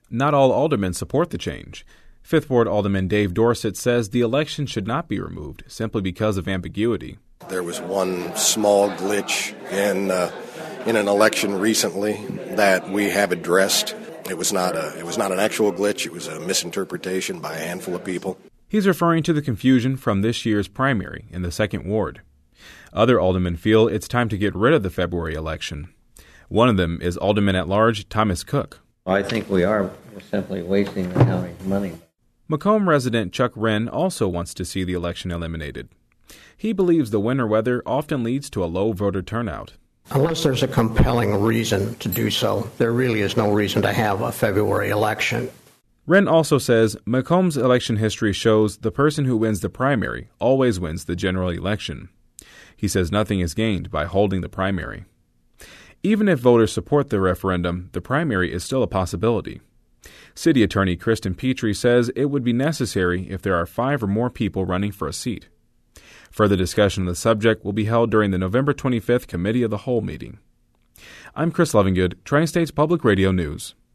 Not all aldermen support the change. Fifth Ward Alderman Dave Dorsett says the election should not be removed simply because of ambiguity. There was one small glitch in an election recently that we have addressed. It was not an actual glitch. It was a misinterpretation by a handful of people. He's referring to the confusion from this year's primary in the 2nd Ward. Other aldermen feel it's time to get rid of the February election. One of them is Alderman-at-Large Thomas Cook. I think we're simply wasting the county's money. Macomb resident Chuck Wren also wants to see the election eliminated. He believes the winter weather often leads to a low voter turnout. Unless there's a compelling reason to do so, there really is no reason to have a February election. Wren also says Macomb's election history shows the person who wins the primary always wins the general election. He says nothing is gained by holding the primary. Even if voters support the referendum, the primary is still a possibility. City Attorney Kristen Petrie says it would be necessary if there are 5 or more people running for a seat. Further discussion of the subject will be held during the November 25th Committee of the Whole meeting. I'm Chris Lovingood, Tri-States Public Radio News.